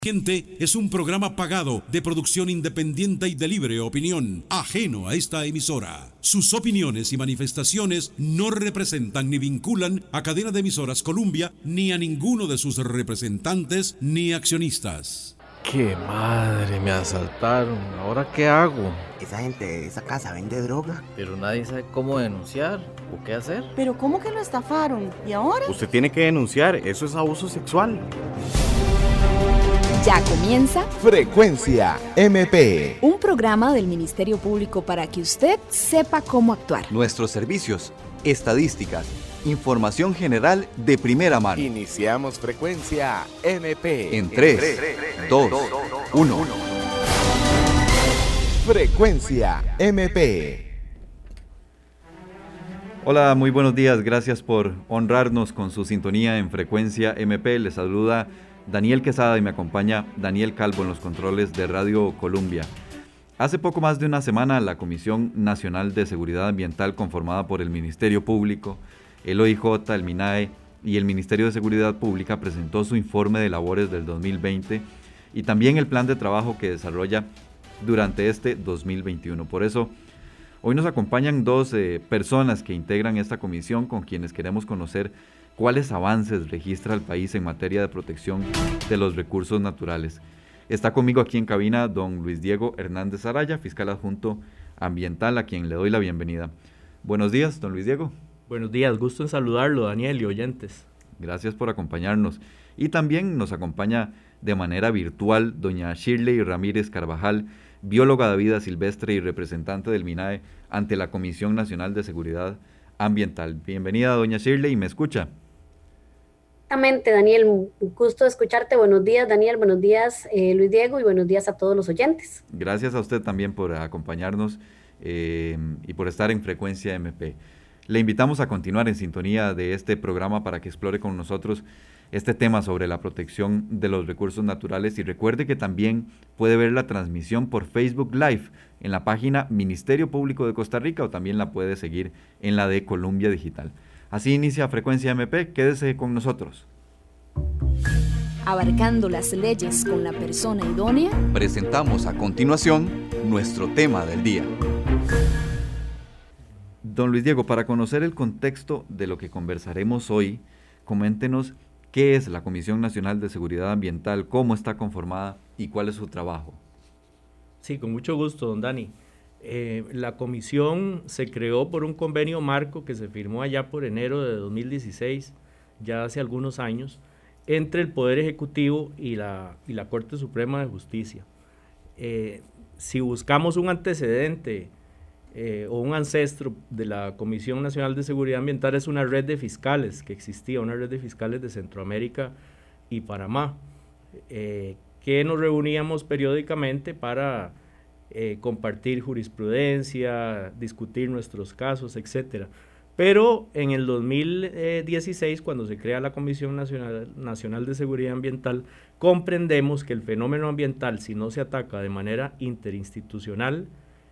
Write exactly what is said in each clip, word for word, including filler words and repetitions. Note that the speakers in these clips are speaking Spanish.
Gente es un programa pagado de producción independiente y de libre opinión, ajeno a esta emisora. Sus opiniones y manifestaciones no representan ni vinculan a Cadena de Emisoras Columbia, ni a ninguno de sus representantes ni accionistas. ¡Qué madre! Me asaltaron. ¿Ahora qué hago? Esa gente de esa casa vende droga. Pero nadie sabe cómo denunciar o qué hacer. ¿Pero cómo que lo estafaron? ¿Y ahora? Usted tiene que denunciar, eso es abuso sexual. Ya comienza Frecuencia M P, un programa del Ministerio Público para que usted sepa cómo actuar. Nuestros servicios, estadísticas, información general de primera mano. Iniciamos Frecuencia M P En tres, dos, uno. Frecuencia M P. Hola, muy buenos días. Gracias por honrarnos con su sintonía en Frecuencia M P. Les saluda Daniel Quesada y me acompaña Daniel Calvo en los controles de Radio Columbia. Hace poco más de una semana, la Comisión Nacional de Seguridad Ambiental, conformada por el Ministerio Público, el O I J, el MINAE y el Ministerio de Seguridad Pública, presentó su informe de labores del dos mil veinte y también el plan de trabajo que desarrolla durante este dos mil veintiuno. Por eso, hoy nos acompañan dos eh, personas que integran esta comisión, con quienes queremos conocer cuáles avances registra el país en materia de protección de los recursos naturales. Está conmigo aquí en cabina don Luis Diego Hernández Araya, fiscal adjunto ambiental, a quien le doy la bienvenida. Buenos días, don Luis Diego. Buenos días, gusto en saludarlo, Daniel y oyentes. Gracias por acompañarnos. Y también nos acompaña de manera virtual doña Shirley Ramírez Carvajal, bióloga de vida silvestre y representante del MINAE ante la Comisión Nacional de Seguridad Ambiental. Bienvenida, doña Shirley, ¿me escucha? Exactamente, Daniel, un gusto escucharte. Buenos días, Daniel, buenos días, eh, Luis Diego, y buenos días a todos los oyentes. Gracias a usted también por acompañarnos eh, y por estar en Frecuencia M P. Le invitamos a continuar en sintonía de este programa para que explore con nosotros este tema sobre la protección de los recursos naturales, y recuerde que también puede ver la transmisión por Facebook Live en la página Ministerio Público de Costa Rica, o también la puede seguir en la de Columbia Digital. Así inicia Frecuencia M P, quédese con nosotros. Abarcando las leyes con la persona idónea, Presentamos a continuación nuestro tema del día. Don Luis Diego, para conocer el contexto de lo que conversaremos hoy, coméntenos qué es la Comisión Nacional de Seguridad Ambiental, cómo está conformada y cuál es su trabajo. Sí, con mucho gusto, don Dani. Eh, la comisión se creó por un convenio marco que se firmó allá por enero de dos mil dieciséis, ya hace algunos años, entre el Poder Ejecutivo y la, y la Corte Suprema de Justicia. Eh, si buscamos un antecedente eh, o un ancestro de la Comisión Nacional de Seguridad Ambiental, es una red de fiscales que existía, una red de fiscales de Centroamérica y Panamá, eh, que nos reuníamos periódicamente para Eh, compartir jurisprudencia, discutir nuestros casos, etcétera. Pero en el dos mil dieciséis, cuando se crea la Comisión Nacional, Nacional de Seguridad Ambiental, comprendemos que el fenómeno ambiental, si no se ataca de manera interinstitucional,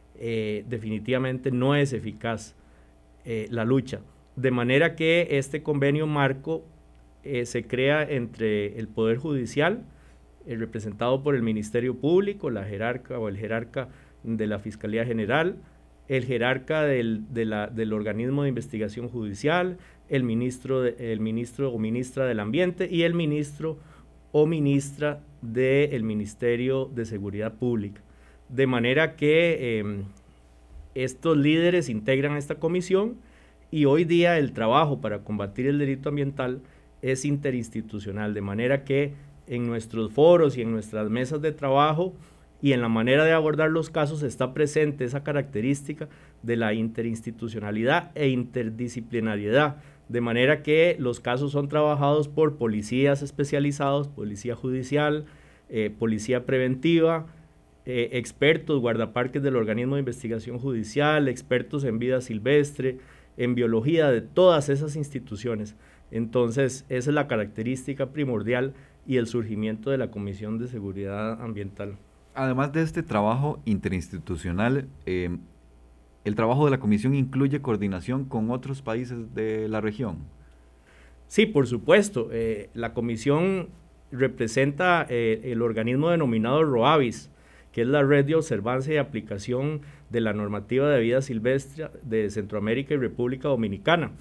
eh, definitivamente no es eficaz eh, la lucha. De manera que este convenio marco eh, se crea entre el Poder Judicial, Eh, representado por el Ministerio Público, la jerarca o el jerarca de la Fiscalía General, el jerarca del, de la, del organismo de investigación judicial, el ministro, de, el ministro o ministra del Ambiente y el ministro o ministra del Ministerio de Seguridad Pública. De manera que eh, estos líderes integran esta comisión, y hoy día el trabajo para combatir el delito ambiental es interinstitucional, de manera que en nuestros foros y en nuestras mesas de trabajo y en la manera de abordar los casos está presente esa característica de la interinstitucionalidad e interdisciplinariedad, de manera que los casos son trabajados por policías especializados, policía judicial, eh, policía preventiva, eh, expertos, guardaparques del organismo de investigación judicial, expertos en vida silvestre, en biología, de todas esas instituciones. Entonces, esa es la característica primordial y el surgimiento de la Comisión de Seguridad Ambiental. Además de este trabajo interinstitucional, eh, ¿el trabajo de la Comisión incluye coordinación con otros países de la región? Sí, por supuesto. Eh, la Comisión representa eh, el organismo denominado ROAVIS, que es la Red de Observancia y Aplicación de la Normativa de Vida Silvestre de Centroamérica y República Dominicana.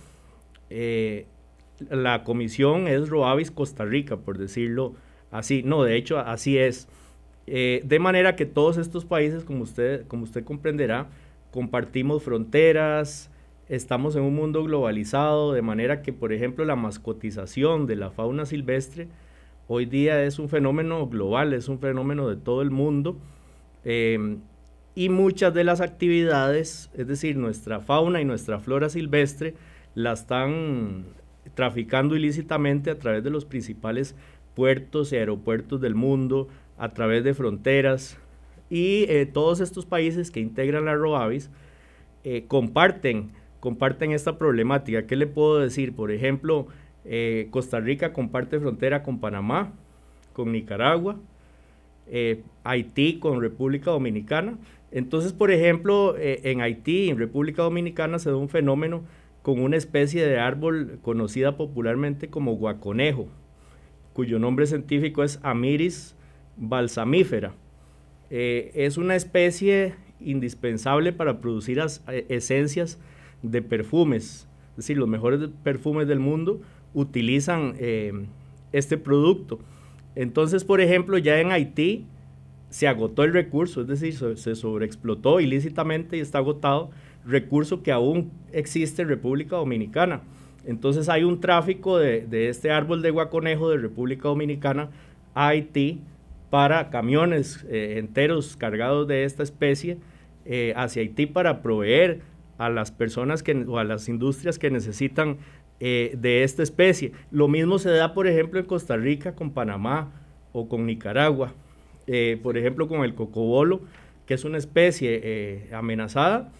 Eh, la comisión es ROAVIS Costa Rica, por decirlo así. No, de hecho, así es. Eh, de manera que todos estos países, como usted, como usted comprenderá, compartimos fronteras, estamos en un mundo globalizado, de manera que, por ejemplo, la mascotización de la fauna silvestre hoy día es un fenómeno global, es un fenómeno de todo el mundo, eh, y muchas de las actividades, es decir, nuestra fauna y nuestra flora silvestre, la están traficando ilícitamente a través de los principales puertos y aeropuertos del mundo, a través de fronteras, y eh, todos estos países que integran la ROAVIS eh, comparten, comparten esta problemática. ¿Qué le puedo decir? Por ejemplo, eh, Costa Rica comparte frontera con Panamá, con Nicaragua, eh, Haití con República Dominicana. Entonces, por ejemplo, eh, en Haití, en República Dominicana, se da un fenómeno con una especie de árbol conocida popularmente como guaconejo, cuyo nombre científico es Amiris balsamífera. Eh, es una especie indispensable para producir as, esencias de perfumes, es decir, los mejores perfumes del mundo utilizan eh, este producto. Entonces, por ejemplo, ya en Haití se agotó el recurso, es decir, se, se sobreexplotó ilícitamente y está agotado, recurso que aún existe en República Dominicana. Entonces hay un tráfico de, de este árbol de guaconejo de República Dominicana a Haití para camiones eh, enteros cargados de esta especie eh, hacia Haití para proveer a las personas que, o a las industrias que necesitan eh, de esta especie. Lo mismo se da, por ejemplo, en Costa Rica con Panamá o con Nicaragua, eh, por ejemplo, con el cocobolo, que es una especie eh, amenazada,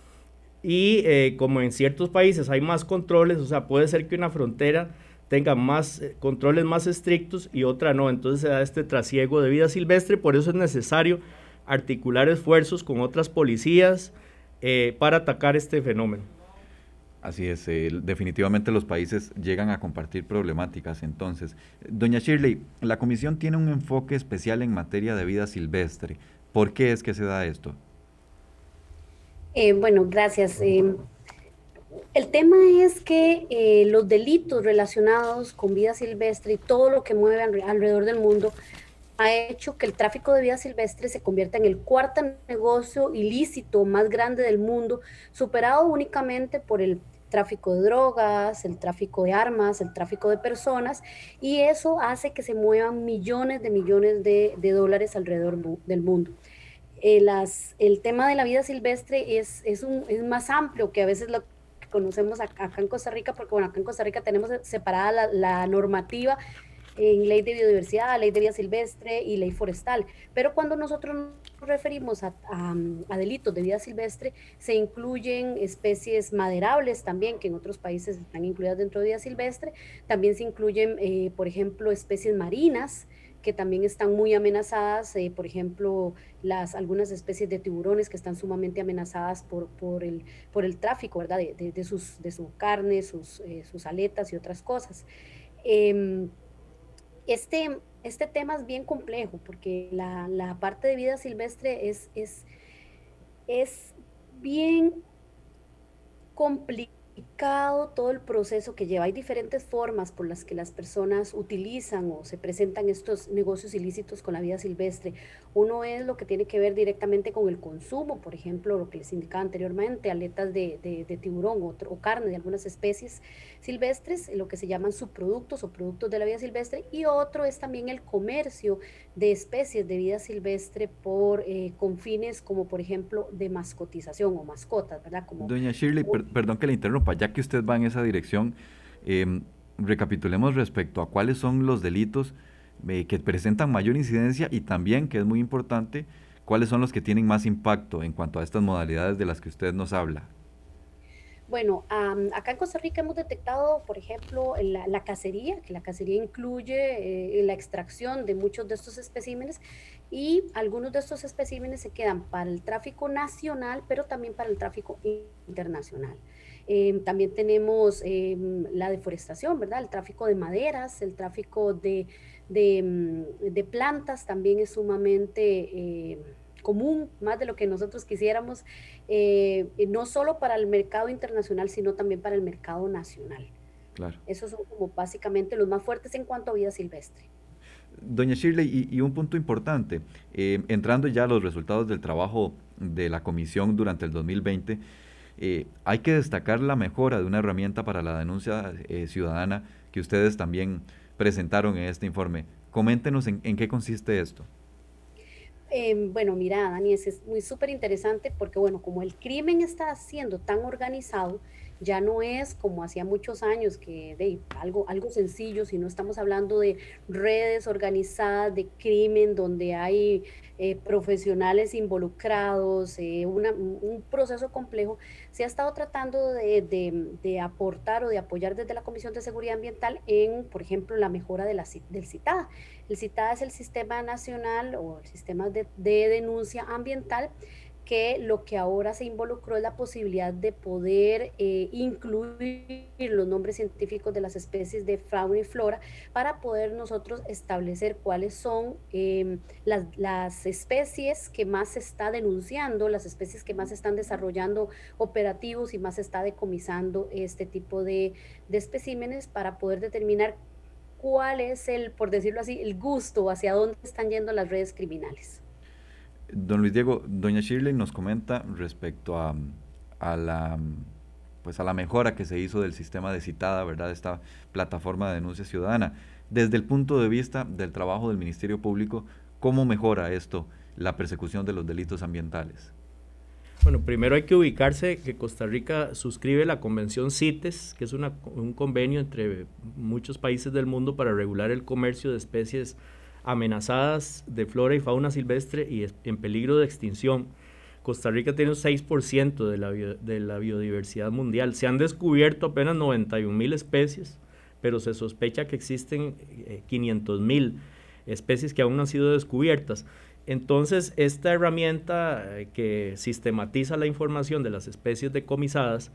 y eh, como en ciertos países hay más controles, o sea, puede ser que una frontera tenga más eh, controles más estrictos y otra no, entonces se da este trasiego de vida silvestre. Por eso es necesario articular esfuerzos con otras policías eh, para atacar este fenómeno. Así es, eh, definitivamente los países llegan a compartir problemáticas. Entonces, doña Shirley, la comisión tiene un enfoque especial en materia de vida silvestre. ¿Por qué es que se da esto? Eh, bueno, gracias. Eh, el tema es que eh, los delitos relacionados con vida silvestre y todo lo que mueve alrededor del mundo ha hecho que el tráfico de vida silvestre se convierta en el cuarto negocio ilícito más grande del mundo, superado únicamente por el tráfico de drogas, el tráfico de armas, el tráfico de personas, y eso hace que se muevan millones de millones de, de dólares alrededor del mundo. Eh, las, el tema de la vida silvestre es, es, un, es más amplio que a veces lo que conocemos acá, acá en Costa Rica, porque bueno, acá en Costa Rica tenemos separada la, la normativa en ley de biodiversidad, ley de vida silvestre y ley forestal, pero cuando nosotros nos referimos a, a, a delitos de vida silvestre, se incluyen especies maderables también, que en otros países están incluidas dentro de vida silvestre, también se incluyen, eh, por ejemplo, especies marinas, que también están muy amenazadas, eh, por ejemplo, las, algunas especies de tiburones que están sumamente amenazadas por, por, el, por el tráfico, ¿verdad?, de, de, de, sus, de su carne, sus, eh, sus aletas y otras cosas. Eh, Este, este tema es bien complejo porque la, la parte de vida silvestre es, es, es bien complicado todo el proceso que lleva. Hay diferentes formas por las que las personas utilizan o se presentan estos negocios ilícitos con la vida silvestre. Uno es lo que tiene que ver directamente con el consumo, por ejemplo, lo que les indicaba anteriormente, aletas de, de, de tiburón o, o carne de algunas especies silvestres, lo que se llaman subproductos o productos de la vida silvestre, y otro es también el comercio de especies de vida silvestre por, eh, con fines como por ejemplo de mascotización o mascotas, ¿verdad? Como, Doña Shirley, per, perdón que le interrumpa, ya que usted va en esa dirección, eh, recapitulemos respecto a cuáles son los delitos eh, que presentan mayor incidencia y también, que es muy importante, cuáles son los que tienen más impacto en cuanto a estas modalidades de las que usted nos habla. Bueno, um, acá en Costa Rica hemos detectado, por ejemplo, la, la cacería, que la cacería incluye eh, la extracción de muchos de estos especímenes, y algunos de estos especímenes se quedan para el tráfico nacional, pero también para el tráfico internacional. Eh, también tenemos eh, la deforestación, ¿verdad? El tráfico de maderas, el tráfico de, de, de plantas también es sumamente eh, común, más de lo que nosotros quisiéramos, eh, no solo para el mercado internacional, sino también para el mercado nacional. Claro. Esos son como básicamente los más fuertes en cuanto a vida silvestre. Doña Shirley, y, y un punto importante, eh, entrando ya a los resultados del trabajo de la comisión durante el dos mil veinte, eh, hay que destacar la mejora de una herramienta para la denuncia eh, ciudadana que ustedes también presentaron en este informe. Coméntenos en, en qué consiste esto. Eh, bueno, mira, Dani, es muy súper interesante porque, bueno, como el crimen está siendo tan organizado, ya no es como hacía muchos años, que de algo, algo sencillo, sino estamos hablando de redes organizadas de crimen donde hay eh, profesionales involucrados, eh, una, un proceso complejo. Se ha estado tratando de, de, de aportar o de apoyar desde la Comisión de Seguridad Ambiental en, por ejemplo, la mejora de la, del CITADA. El CITADA es el Sistema Nacional o el Sistema de, de Denuncia Ambiental, que lo que ahora se involucró es la posibilidad de poder eh, incluir los nombres científicos de las especies de fauna y flora para poder nosotros establecer cuáles son eh, las, las especies que más se está denunciando, las especies que más están desarrollando operativos y más se está decomisando este tipo de, de especímenes, para poder determinar cuál es el, por decirlo así, el gusto, hacia dónde están yendo las redes criminales. Don Luis Diego, doña Shirley nos comenta respecto a, a, la, pues a la mejora que se hizo del sistema de CITADA, ¿verdad?, esta plataforma de denuncia ciudadana. Desde el punto de vista del trabajo del Ministerio Público, ¿cómo mejora esto la persecución de los delitos ambientales? Bueno, primero hay que ubicarse que Costa Rica suscribe la Convención CITES, que es una, un convenio entre muchos países del mundo para regular el comercio de especies amenazadas de flora y fauna silvestre y en peligro de extinción. Costa Rica tiene un seis por ciento de la, bio, de la biodiversidad mundial. Se han descubierto apenas noventa y un mil especies, pero se sospecha que existen eh, quinientos mil especies que aún no han sido descubiertas. Entonces, esta herramienta eh, que sistematiza la información de las especies decomisadas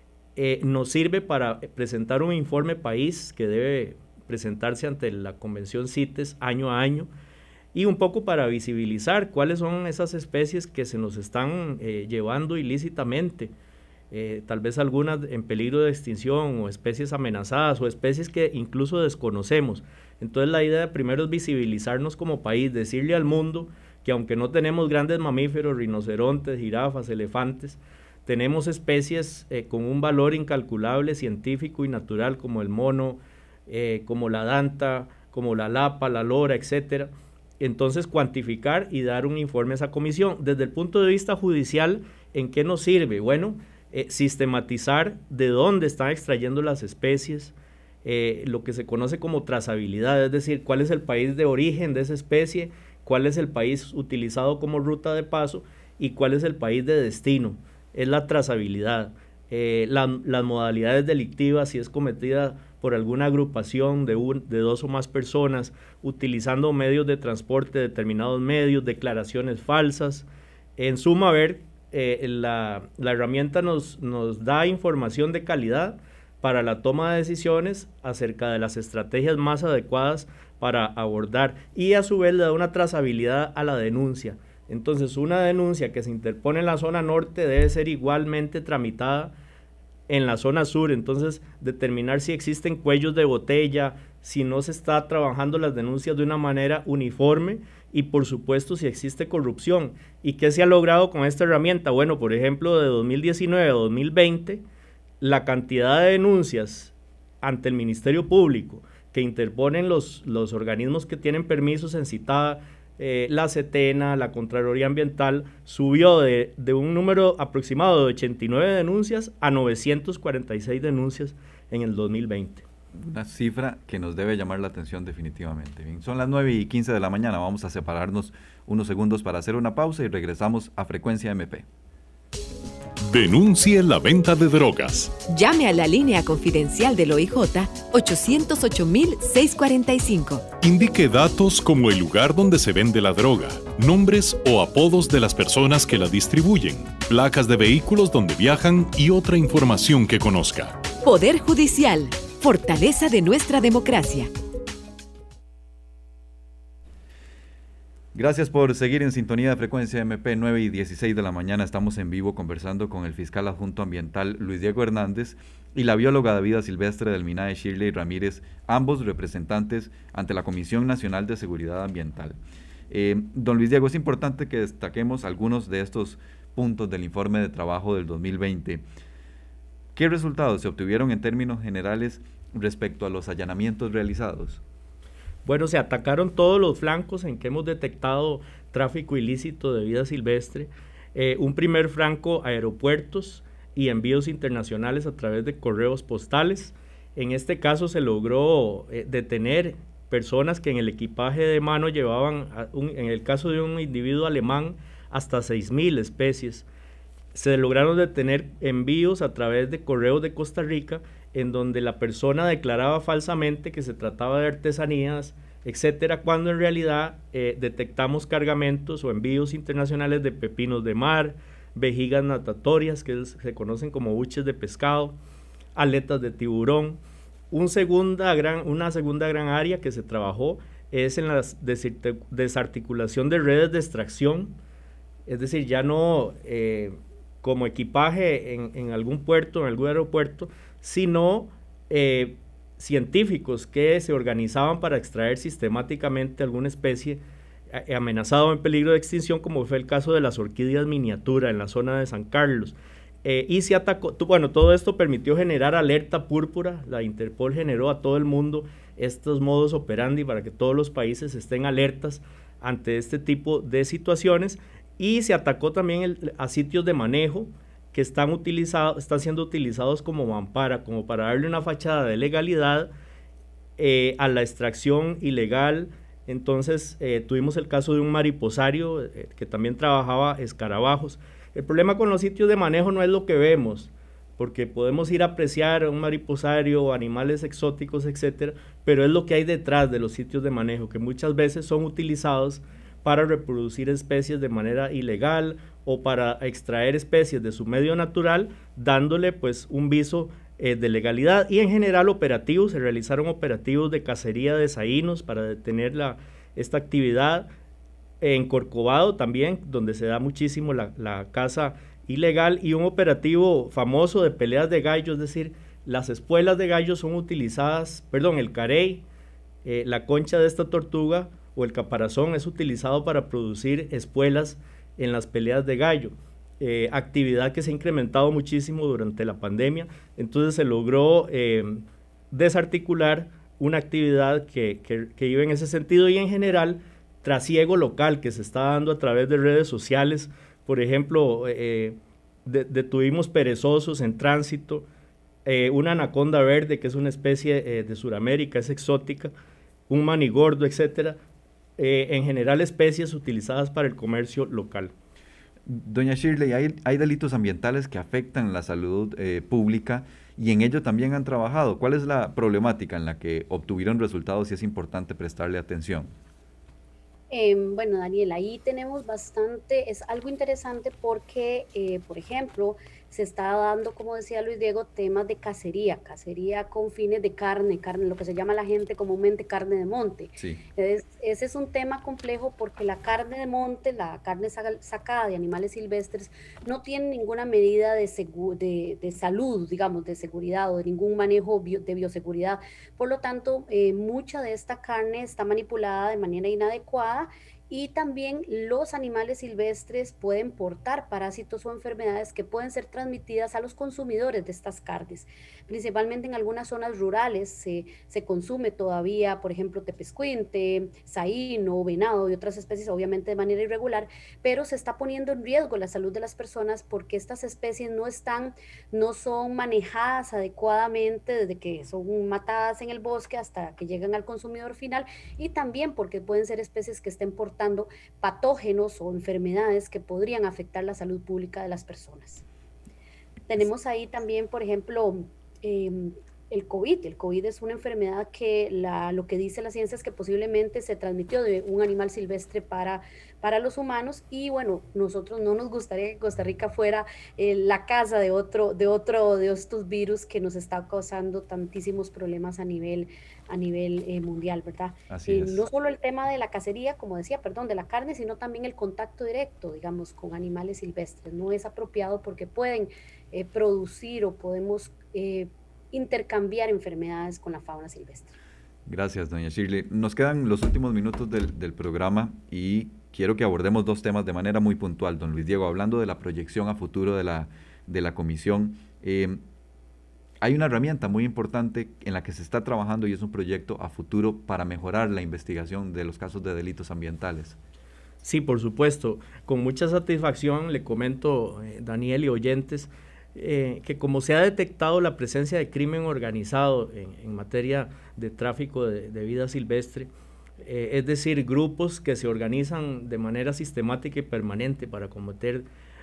eh, nos sirve para presentar un informe país que debe presentarse ante la Convención CITES año a año, y un poco para visibilizar cuáles son esas especies que se nos están eh, llevando ilícitamente, eh, tal vez algunas en peligro de extinción, o especies amenazadas, o especies que incluso desconocemos. Entonces la idea primero es visibilizarnos como país, decirle al mundo que aunque no tenemos grandes mamíferos, rinocerontes, jirafas, elefantes, tenemos especies eh, con un valor incalculable científico y natural, como el mono, Eh, como la danta, como la lapa, la lora, etcétera. Entonces, cuantificar y dar un informe a esa comisión. Desde el punto de vista judicial, ¿en qué nos sirve? Bueno, eh, sistematizar de dónde están extrayendo las especies, eh, lo que se conoce como trazabilidad, es decir, cuál es el país de origen de esa especie, cuál es el país utilizado como ruta de paso y cuál es el país de destino. Es la trazabilidad. Eh, la, las modalidades delictivas, si es cometida por alguna agrupación de, un, de dos o más personas, utilizando medios de transporte, determinados medios, declaraciones falsas. En suma, a ver, eh, la, la herramienta nos, nos da información de calidad para la toma de decisiones acerca de las estrategias más adecuadas para abordar, y a su vez le da una trazabilidad a la denuncia. Entonces, una denuncia que se interpone en la zona norte debe ser igualmente tramitada en la zona sur. Entonces, determinar si existen cuellos de botella, si no se está trabajando las denuncias de una manera uniforme, y por supuesto si existe corrupción. ¿Y qué se ha logrado con esta herramienta? Bueno, por ejemplo, de dos mil diecinueve a dos mil veinte, la cantidad de denuncias ante el Ministerio Público que interponen los, los organismos que tienen permisos en CITADA, Eh, la CETENA, la Contraloría Ambiental, subió de, de un número aproximado de ochenta y nueve denuncias a novecientas cuarenta y seis denuncias en el dos mil veinte. Una cifra que nos debe llamar la atención definitivamente. Bien, son las nueve y quince de la mañana, vamos a separarnos unos segundos para hacer una pausa y regresamos a Frecuencia M P. Denuncie la venta de drogas. Llame a la línea confidencial del O I J ochocientos ocho mil seiscientos cuarenta y cinco. Indique datos como el lugar donde se vende la droga, nombres o apodos de las personas que la distribuyen, placas de vehículos donde viajan y otra información que conozca. Poder Judicial, fortaleza de nuestra democracia. Gracias por seguir en sintonía de Frecuencia M P. Nueve y dieciséis de la mañana. Estamos en vivo conversando con el fiscal adjunto ambiental Luis Diego Hernández y la bióloga de vida silvestre del MINAE Shirley Ramírez, ambos representantes ante la Comisión Nacional de Seguridad Ambiental. Eh, don Luis Diego, es importante que destaquemos algunos de estos puntos del informe de trabajo del dos mil veinte. ¿Qué resultados se obtuvieron en términos generales respecto a los allanamientos realizados? Bueno, se atacaron todos los flancos en que hemos detectado tráfico ilícito de vida silvestre. Eh, un primer flanco, aeropuertos y envíos internacionales a través de correos postales. En este caso se logró eh, detener personas que en el equipaje de mano llevaban, a un, en el caso de un individuo alemán, hasta seis mil especies. Se lograron detener envíos a través de correos de Costa Rica, en donde la persona declaraba falsamente que se trataba de artesanías, etcétera, cuando en realidad eh, detectamos cargamentos o envíos internacionales de pepinos de mar, vejigas natatorias, que es, se conocen como buches de pescado, aletas de tiburón. Un segunda gran, una segunda gran área que se trabajó es en la desarticulación de redes de extracción, es decir, ya no eh, como equipaje en, en algún puerto, en algún aeropuerto, sino eh, científicos que se organizaban para extraer sistemáticamente alguna especie eh, amenazada o en peligro de extinción, como fue el caso de las orquídeas miniatura en la zona de San Carlos. Eh, y se atacó, bueno, todo esto permitió generar alerta púrpura. La Interpol generó a todo el mundo estos modos operandi para que todos los países estén alertas ante este tipo de situaciones, y se atacó también el, a sitios de manejo que están, utilizados, están siendo utilizados como mampara, como para darle una fachada de legalidad eh, a la extracción ilegal. Entonces eh, tuvimos el caso de un mariposario eh, que también trabajaba escarabajos. El problema con los sitios de manejo no es lo que vemos, porque podemos ir a apreciar un mariposario o animales exóticos, etcétera, pero es lo que hay detrás de los sitios de manejo, que muchas veces son utilizados para reproducir especies de manera ilegal o para extraer especies de su medio natural, dándole pues un viso eh, de legalidad. Y en general operativos, se realizaron operativos de cacería de saínos para detener la, esta actividad. En Corcovado también, donde se da muchísimo la, la caza ilegal, y un operativo famoso de peleas de gallos, es decir, las espuelas de gallos son utilizadas, perdón, el carey, eh, la concha de esta tortuga o el caparazón es utilizado para producir espuelas en las peleas de gallo, eh, actividad que se ha incrementado muchísimo durante la pandemia. Entonces se logró eh, desarticular una actividad que, que, que iba en ese sentido, y en general trasiego local que se está dando a través de redes sociales. Por ejemplo, eh, de, detuvimos perezosos en tránsito, eh, una anaconda verde, que es una especie eh, de Sudamérica, es exótica, un manigordo, etcétera. Eh, en general especies utilizadas para el comercio local. Doña Shirley, hay, hay delitos ambientales que afectan la salud eh, pública, y en ello también han trabajado. ¿Cuál es la problemática en la que obtuvieron resultados y es importante prestarle atención? Eh, bueno, Daniel, ahí tenemos bastante, es algo interesante porque, eh, por ejemplo, se está dando, como decía Luis Diego, temas de cacería, cacería con fines de carne, carne, lo que se llama la gente comúnmente carne de monte. Sí. Entonces, ese es un tema complejo porque la carne de monte, la carne sacada de animales silvestres, no tiene ninguna medida de, de, de salud, digamos, de seguridad o de ningún manejo bio, de bioseguridad. Por lo tanto, eh, mucha de esta carne está manipulada de manera inadecuada, y también los animales silvestres pueden portar parásitos o enfermedades que pueden ser transmitidas a los consumidores de estas carnes. Principalmente en algunas zonas rurales se, se consume todavía, por ejemplo, tepezcuinte, saíno, venado y otras especies, obviamente de manera irregular, pero se está poniendo en riesgo la salud de las personas porque estas especies no están, no son manejadas adecuadamente desde que son matadas en el bosque hasta que llegan al consumidor final, y también porque pueden ser especies que estén portando patógenos o enfermedades que podrían afectar la salud pública de las personas. Tenemos ahí también, por ejemplo, eh, el COVID. El COVID es una enfermedad que la, lo que dice la ciencia es que posiblemente se transmitió de un animal silvestre para, para los humanos, y bueno, nosotros no nos gustaría que Costa Rica fuera eh, la casa de otro, de otro de estos virus que nos está causando tantísimos problemas a nivel, a nivel eh, mundial, ¿verdad? Así eh, es. No solo el tema de la cacería, como decía, perdón, de la carne, sino también el contacto directo, digamos, con animales silvestres. No es apropiado porque pueden eh, producir o podemos eh, intercambiar enfermedades con la fauna silvestre. Gracias, doña Shirley. Nos quedan los últimos minutos del, del programa y quiero que abordemos dos temas de manera muy puntual, don Luis Diego, hablando de la proyección a futuro de la, de la comisión. Eh, hay una herramienta muy importante en la que se está trabajando y es un proyecto a futuro para mejorar la investigación de los casos de delitos ambientales. Sí, por supuesto. Con mucha satisfacción le comento, eh, Daniel y oyentes, Eh, que como se ha detectado la presencia de crimen organizado en, en materia de tráfico de, de vida silvestre, eh, es decir, grupos que se organizan de manera sistemática y permanente para cometer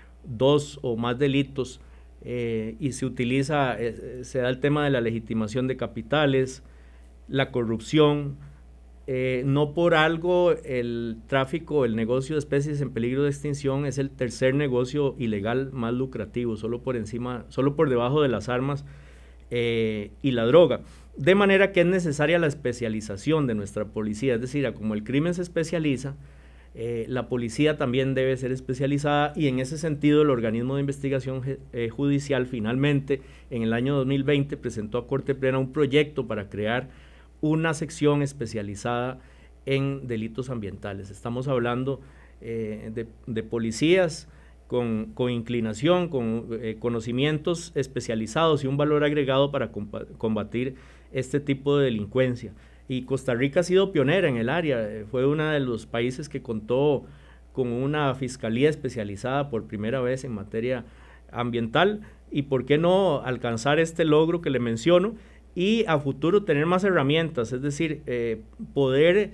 dos o más delitos, eh, y se utiliza, eh, se da el tema de la legitimación de capitales, la corrupción. Eh, no por algo el tráfico, el negocio de especies en peligro de extinción es el tercer negocio ilegal más lucrativo, solo por encima, solo por debajo de las armas eh, y la droga. De manera que es necesaria la especialización de nuestra policía, es decir, como el crimen se especializa, eh, la policía también debe ser especializada, y en ese sentido el organismo de investigación eh, judicial finalmente en el año dos mil veinte presentó a Corte Plena un proyecto para crear una sección especializada en delitos ambientales. Estamos hablando eh, de, de policías con, con inclinación, con eh, conocimientos especializados y un valor agregado para combatir este tipo de delincuencia. Y Costa Rica ha sido pionera en el área, eh, fue uno de los países que contó con una fiscalía especializada por primera vez en materia ambiental, y por qué no alcanzar este logro que le menciono, y a futuro tener más herramientas, es decir, eh, poder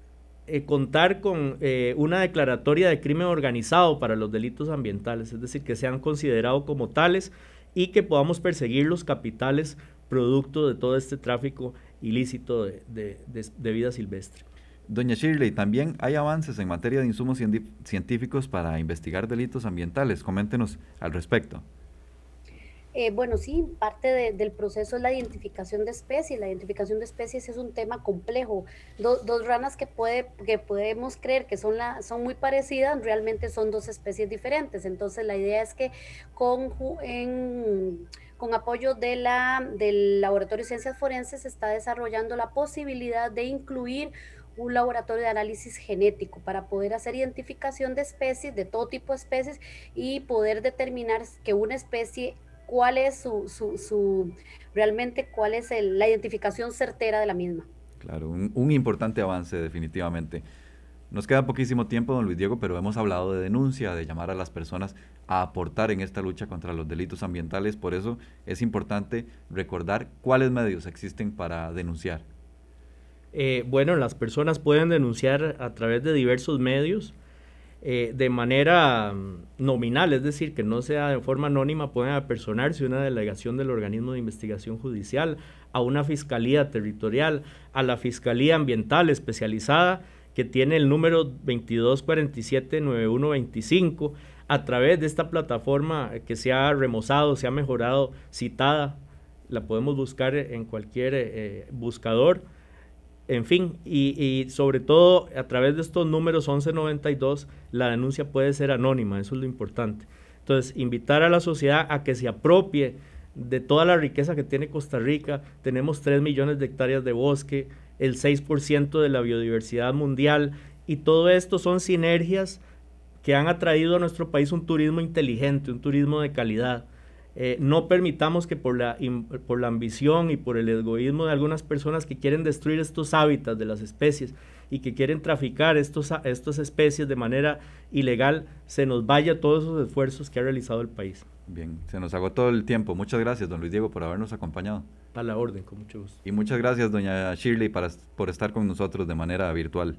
eh, contar con eh, una declaratoria de crimen organizado para los delitos ambientales, es decir, que sean considerados como tales y que podamos perseguir los capitales producto de todo este tráfico ilícito de, de, de, de vida silvestre. Doña Shirley, también hay avances en materia de insumos científicos para investigar delitos ambientales. Coméntenos al respecto. Eh, bueno, sí, parte de, del proceso es la identificación de especies. La identificación de especies es un tema complejo. Do, dos ranas que, puede, que podemos creer que son, la, son muy parecidas, realmente son dos especies diferentes. Entonces la idea es que con, en, con apoyo de la, del Laboratorio de Ciencias Forenses se está desarrollando la posibilidad de incluir un laboratorio de análisis genético para poder hacer identificación de especies, de todo tipo de especies, y poder determinar que una especie, cuál es su, su, su realmente cuál es el, la identificación certera de la misma. Claro, un, un importante avance definitivamente. Nos queda poquísimo tiempo, don Luis Diego, pero hemos hablado de denuncia, de llamar a las personas a aportar en esta lucha contra los delitos ambientales. Por eso es importante recordar cuáles medios existen para denunciar. Eh, bueno, las personas pueden denunciar a través de diversos medios. Eh, de manera um, nominal, es decir, que no sea de forma anónima, pueden apersonarse a una delegación del organismo de investigación judicial, a una fiscalía territorial, a la fiscalía ambiental especializada, que tiene el número veintidós cuarenta y siete, noventa y uno veinticinco, a través de esta plataforma que se ha remozado, se ha mejorado, citada, la podemos buscar en cualquier eh, buscador. En fin, y, y sobre todo a través de estos números once noventa y dos, la denuncia puede ser anónima, eso es lo importante. Entonces, invitar a la sociedad a que se apropie de toda la riqueza que tiene Costa Rica. Tenemos tres millones de hectáreas de bosque, el seis por ciento de la biodiversidad mundial, y todo esto son sinergias que han atraído a nuestro país un turismo inteligente, un turismo de calidad. Eh, no permitamos que por la, por la ambición y por el egoísmo de algunas personas que quieren destruir estos hábitats de las especies y que quieren traficar estos, estas especies de manera ilegal, se nos vaya todos esos esfuerzos que ha realizado el país. Bien, se nos agotó el tiempo. Muchas gracias, don Luis Diego, por habernos acompañado. A la orden, con mucho gusto. Y muchas gracias, doña Shirley, para, por estar con nosotros de manera virtual.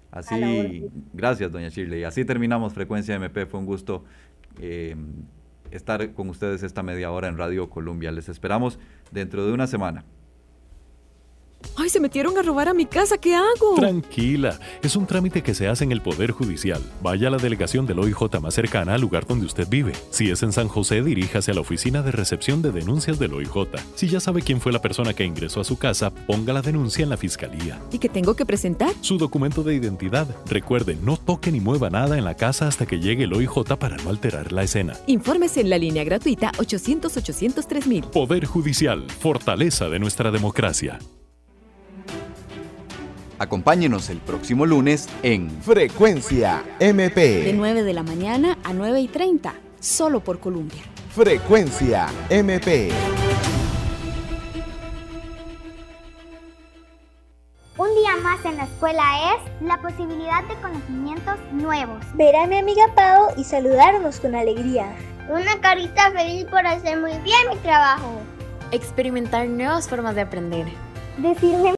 Así, gracias, doña Shirley. Así terminamos Frecuencia M P. Fue un gusto eh, estar con ustedes esta media hora en Radio Colombia. Les esperamos dentro de una semana. ¡Ay, se metieron a robar a mi casa! ¿Qué hago? Tranquila, es un trámite que se hace en el Poder Judicial. Vaya a la delegación del O I J más cercana al lugar donde usted vive. Si es en San José, diríjase a la oficina de recepción de denuncias del O I J. Si ya sabe quién fue la persona que ingresó a su casa, ponga la denuncia en la fiscalía. ¿Y qué tengo que presentar? Su documento de identidad. Recuerde, no toque ni mueva nada en la casa hasta que llegue el O I J para no alterar la escena. Infórmese en la línea gratuita ochocientos, ochocientos, tres mil. Poder Judicial, fortaleza de nuestra democracia. Acompáñenos el próximo lunes en Frecuencia M P. De nueve de la mañana a nueve y treinta, solo por Colombia. Frecuencia M P. Un día más en la escuela es la posibilidad de conocimientos nuevos. Ver a mi amiga Pau y saludarnos con alegría. Una carita feliz por hacer muy bien mi trabajo. Experimentar nuevas formas de aprender. Decirle